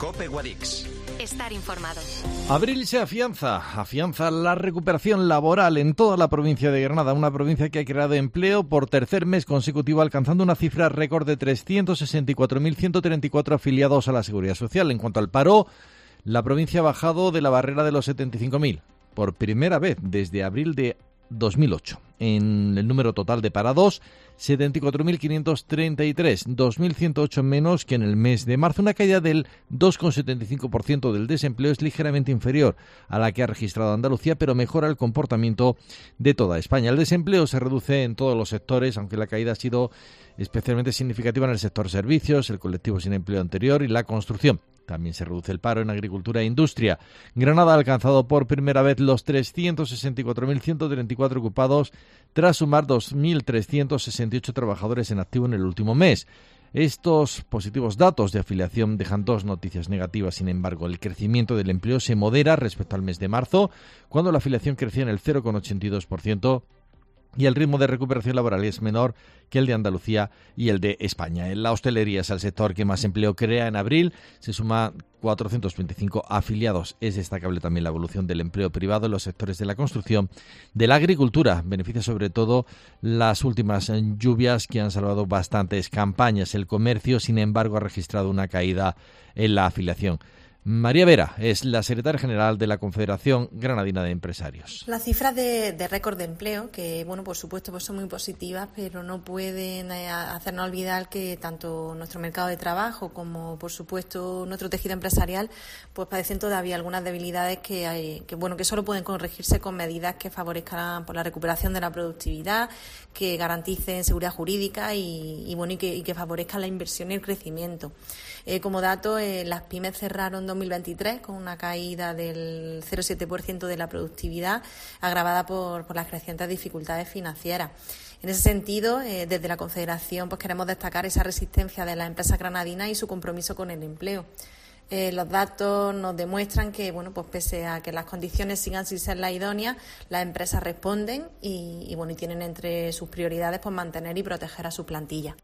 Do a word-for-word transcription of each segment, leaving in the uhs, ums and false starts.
COPE Guadix. Estar informado. Abril se afianza, afianza la recuperación laboral en toda la provincia de Granada, una provincia que ha creado empleo por tercer mes consecutivo, alcanzando una cifra récord de trescientos sesenta y cuatro mil ciento treinta y cuatro afiliados a la Seguridad Social. En cuanto al paro, la provincia ha bajado de la barrera de los setenta y cinco mil, por primera vez desde abril de dos mil ocho. En el número total de parados, setenta y cuatro mil quinientos treinta y tres, dos mil ciento ocho menos que en el mes de marzo. Una caída del dos coma setenta y cinco por ciento del desempleo, es ligeramente inferior a la que ha registrado Andalucía, pero mejora el comportamiento de toda España. El desempleo se reduce en todos los sectores, aunque la caída ha sido especialmente significativa en el sector servicios, el colectivo sin empleo anterior y la construcción. También se reduce el paro en agricultura e industria. Granada ha alcanzado por primera vez los trescientos sesenta y cuatro mil ciento treinta y cuatro ocupados, tras sumar dos mil trescientos sesenta y ocho trabajadores en activo en el último mes. Estos positivos datos de afiliación dejan dos noticias negativas. Sin embargo, el crecimiento del empleo se modera respecto al mes de marzo, cuando la afiliación crecía en el cero coma ochenta y dos por ciento. Y el ritmo de recuperación laboral es menor que el de Andalucía y el de España. En la hostelería es el sector que más empleo crea en abril. Se suma cuatrocientos veinticinco afiliados. Es destacable también la evolución del empleo privado en los sectores de la construcción, de la agricultura. Beneficia sobre todo las últimas lluvias que han salvado bastantes campañas. El comercio, sin embargo, ha registrado una caída en la afiliación. María Vera es la secretaria general de la Confederación Granadina de Empresarios. Las cifras de, de récord de empleo, que bueno, por supuesto pues son muy positivas, pero no pueden eh, hacernos olvidar que tanto nuestro mercado de trabajo como por supuesto nuestro tejido empresarial pues padecen todavía algunas debilidades que hay, que bueno, que solo pueden corregirse con medidas que favorezcan por la recuperación de la productividad, que garanticen seguridad jurídica y, y bueno y que, y que favorezcan la inversión y el crecimiento. Eh, como dato, eh, las pymes cerraron dos mil veintitrés con una caída del cero coma siete por ciento de la productividad, agravada por, por las crecientes dificultades financieras. En ese sentido, eh, desde la Confederación pues queremos destacar esa resistencia de las empresas granadinas y su compromiso con el empleo. Eh, los datos nos demuestran que, bueno, pues pese a que las condiciones sigan sin ser las idóneas, las empresas responden y, y bueno, y tienen entre sus prioridades pues mantener y proteger a su plantilla.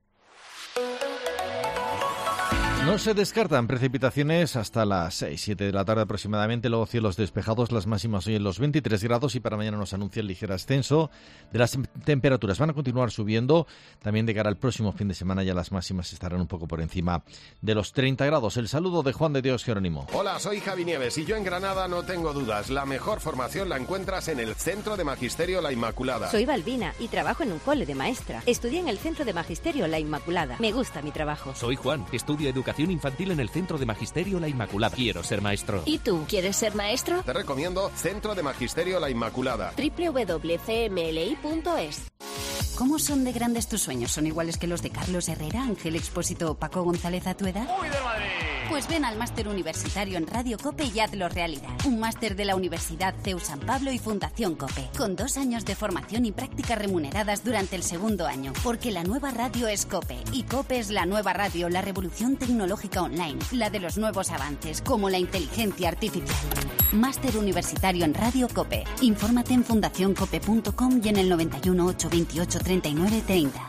No se descartan precipitaciones hasta las seis, siete de la tarde aproximadamente, luego cielos despejados, las máximas hoy en los veintitrés grados y para mañana nos anuncia el ligero ascenso de las temperaturas. Van a continuar subiendo, también de cara al próximo fin de semana ya las máximas estarán un poco por encima de los treinta grados. El saludo de Juan de Dios Jerónimo. Hola, soy Javi Nieves y yo en Granada no tengo dudas, la mejor formación la encuentras en el Centro de Magisterio La Inmaculada. Soy Balbina y trabajo en un cole de maestra. Estudié en el Centro de Magisterio La Inmaculada. Me gusta mi trabajo. Soy Juan, estudio educación infantil en el Centro de Magisterio La Inmaculada. Quiero ser maestro. ¿Y tú, quieres ser maestro? Te recomiendo Centro de Magisterio La Inmaculada. doble u doble u doble u punto c m l i punto es. ¿Cómo son de grandes tus sueños? ¿Son iguales que los de Carlos Herrera, Ángel Expósito o Paco González a tu edad? ¡Uy, de Madrid! Pues ven al máster universitario en Radio COPE y hazlo realidad. Un máster de la Universidad C E U San Pablo y Fundación COPE, con dos años de formación y prácticas remuneradas durante el segundo año. Porque la nueva radio es COPE, y COPE es la nueva radio, la revolución tecnológica online, la de los nuevos avances, como la inteligencia artificial. Máster universitario en Radio COPE. Infórmate en fundación cope punto com y en el noventa y uno, ochocientos veintiocho, treinta y nueve treinta.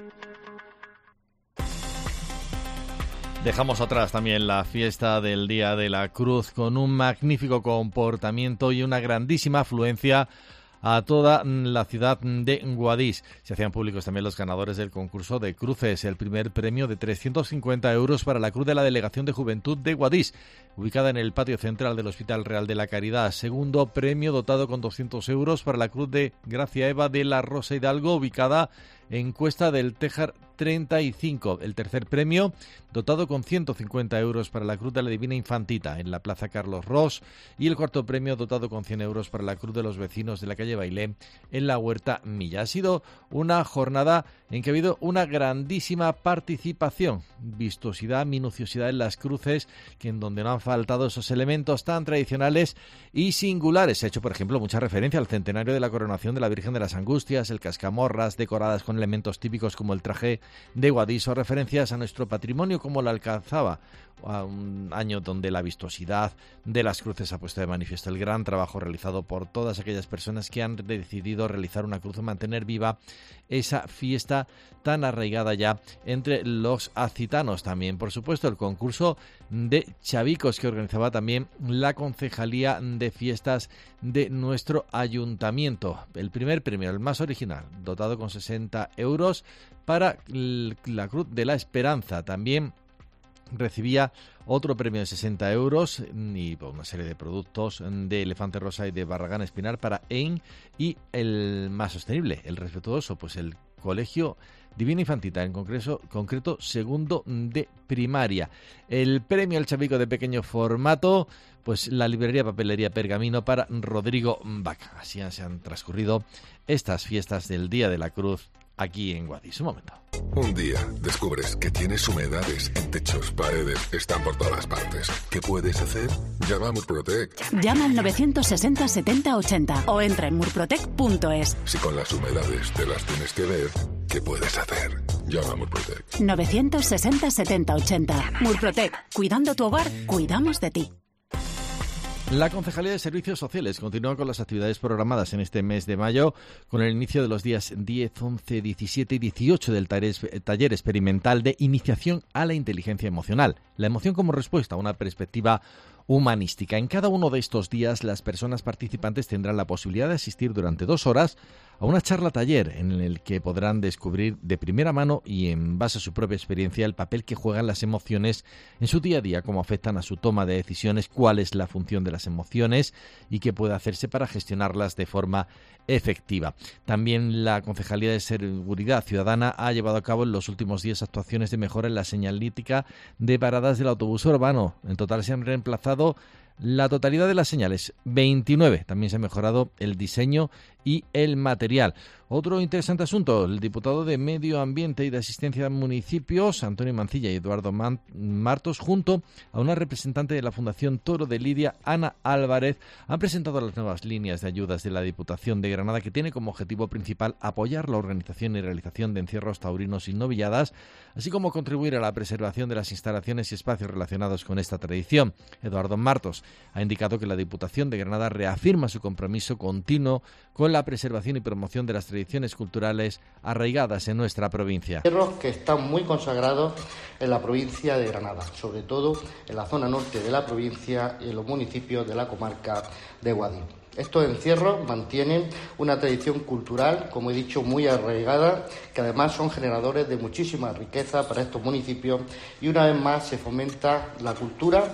Dejamos atrás también la fiesta del Día de la Cruz con un magnífico comportamiento y una grandísima afluencia a toda la ciudad de Guadix. Se hacían públicos también los ganadores del concurso de cruces. El primer premio de trescientos cincuenta euros para la Cruz de la Delegación de Juventud de Guadix, ubicada en el patio central del Hospital Real de la Caridad. Segundo premio dotado con doscientos euros para la Cruz de Gracia Eva de la Rosa Hidalgo, ubicada en Cuesta del Tejar treinta y cinco. El tercer premio dotado con ciento cincuenta euros para la Cruz de la Divina Infantita en la Plaza Carlos Ros, y el cuarto premio dotado con cien euros para la Cruz de los Vecinos de la calle Bailé en la Huerta Milla. Ha sido una jornada en que ha habido una grandísima participación, vistosidad, minuciosidad en las cruces, que en donde no han faltado esos elementos tan tradicionales y singulares. Se ha hecho, por ejemplo, mucha referencia al centenario de la coronación de la Virgen de las Angustias, el cascamorras decoradas con con elementos típicos como el traje de Guadix o referencias a nuestro patrimonio como la alcazaba, a un año donde la vistosidad de las cruces ha puesto de manifiesto el gran trabajo realizado por todas aquellas personas que han decidido realizar una cruz y mantener viva esa fiesta tan arraigada ya entre los accitanos. También, por supuesto, el concurso de chavicos que organizaba también la Concejalía de Fiestas de nuestro ayuntamiento. El primer premio, el más original, dotado con sesenta euros para la Cruz de la Esperanza. También recibía otro premio de sesenta euros y una serie de productos de Elefante Rosa y de Barragán Espinar para E I N, y el más sostenible, el respetuoso, pues el Colegio Divina Infantita, en concreto, concreto segundo de primaria. El premio al chavico de pequeño formato, pues la librería Papelería Pergamino para Rodrigo Vaca. Así se han transcurrido estas fiestas del Día de la Cruz aquí en Guadix. Un momento. Un día descubres que tienes humedades en techos, paredes, están por todas partes. ¿Qué puedes hacer? Llama a Murprotec. Llama al novecientos sesenta setenta ochenta o entra en murprotec punto es. Si con las humedades te las tienes que ver, ¿qué puedes hacer? Llama a Murprotec. novecientos sesenta setenta ochenta. Murprotec. Cuidando tu hogar, cuidamos de ti. La Concejalía de Servicios Sociales continúa con las actividades programadas en este mes de mayo, con el inicio de los días diez, once, diecisiete y dieciocho del taller experimental de iniciación a la inteligencia emocional. La emoción como respuesta a una perspectiva humanística. En cada uno de estos días, las personas participantes tendrán la posibilidad de asistir durante dos horas a una charla taller en el que podrán descubrir de primera mano y en base a su propia experiencia el papel que juegan las emociones en su día a día, cómo afectan a su toma de decisiones, cuál es la función de las emociones y qué puede hacerse para gestionarlas de forma efectiva. También la Concejalía de Seguridad Ciudadana ha llevado a cabo en los últimos días actuaciones de mejora en la señalítica de paradas del autobús urbano. En total se han reemplazado la totalidad de las señales, veintinueve. También se ha mejorado el diseño y el material. Otro interesante asunto, el diputado de Medio Ambiente y de Asistencia a Municipios, Antonio Mancilla y Eduardo Man- Martos, junto a una representante de la Fundación Toro de Lidia, Ana Álvarez, han presentado las nuevas líneas de ayudas de la Diputación de Granada, que tiene como objetivo principal apoyar la organización y realización de encierros taurinos y novilladas, así como contribuir a la preservación de las instalaciones y espacios relacionados con esta tradición. Eduardo Martos ha indicado que la Diputación de Granada reafirma su compromiso continuo con la preservación y promoción de las tradiciones culturales arraigadas en nuestra provincia. Encierros que están muy consagrados en la provincia de Granada, sobre todo en la zona norte de la provincia y en los municipios de la comarca de Guadix. Estos encierros mantienen una tradición cultural, como he dicho, muy arraigada, que además son generadores de muchísima riqueza para estos municipios, y una vez más se fomenta la cultura,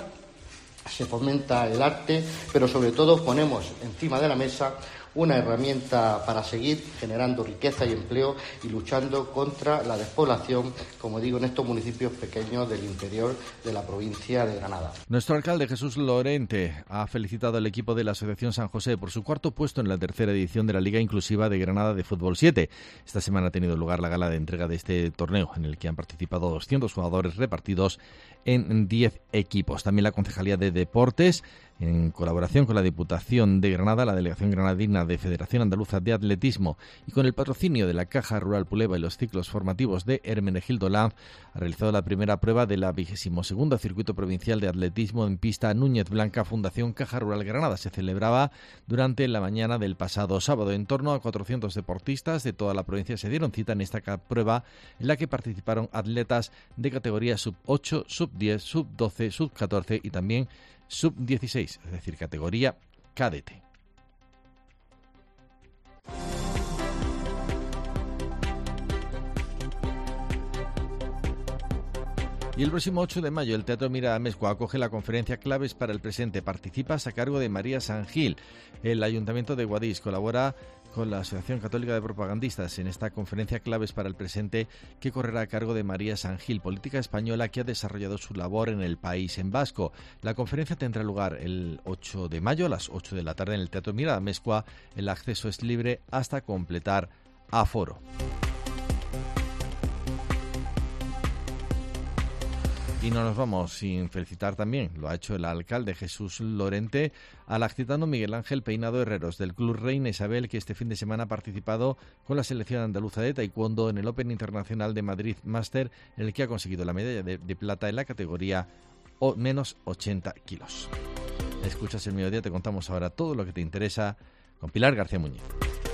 se fomenta el arte, pero sobre todo ponemos encima de la mesa una herramienta para seguir generando riqueza y empleo y luchando contra la despoblación, como digo, en estos municipios pequeños del interior de la provincia de Granada. Nuestro alcalde Jesús Lorente ha felicitado al equipo de la Asociación San José por su cuarto puesto en la tercera edición de la Liga Inclusiva de Granada de Fútbol siete. Esta semana ha tenido lugar la gala de entrega de este torneo, en el que han participado doscientos jugadores repartidos en diez equipos. También la Concejalía de Deportes, en colaboración con la Diputación de Granada, la Delegación Granadina de Federación Andaluza de Atletismo y con el patrocinio de la Caja Rural Puleva y los ciclos formativos de Hermenegildo Lanz, ha realizado la primera prueba de la vigésimo segunda Circuito Provincial de Atletismo en pista Núñez Blanca, Fundación Caja Rural Granada. Se celebraba durante la mañana del pasado sábado. En torno a cuatrocientos deportistas de toda la provincia se dieron cita en esta prueba, en la que participaron atletas de categoría sub ocho, sub diez, sub doce, sub catorce y también sub dieciséis, es decir, categoría cadete. Y el próximo ocho de mayo el Teatro Mira Amezcua acoge la conferencia Claves para el Presente. Participas a cargo de María San Gil. El Ayuntamiento de Guadix colabora con la Asociación Católica de Propagandistas en esta conferencia Claves para el Presente, que correrá a cargo de María San Gil, política española que ha desarrollado su labor en el País en Vasco. La conferencia tendrá lugar el ocho de mayo a las ocho de la tarde en el Teatro Mira Amezcua. El acceso es libre hasta completar aforo. Y no nos vamos sin felicitar también, lo ha hecho el alcalde Jesús Lorente, al accitano Miguel Ángel Peinado Herreros del Club Reina Isabel, que este fin de semana ha participado con la selección andaluza de taekwondo en el Open Internacional de Madrid Master, en el que ha conseguido la medalla de, de plata en la categoría o menos ochenta kilos. Escuchas El Mediodía, te contamos ahora todo lo que te interesa con Pilar García Muñiz.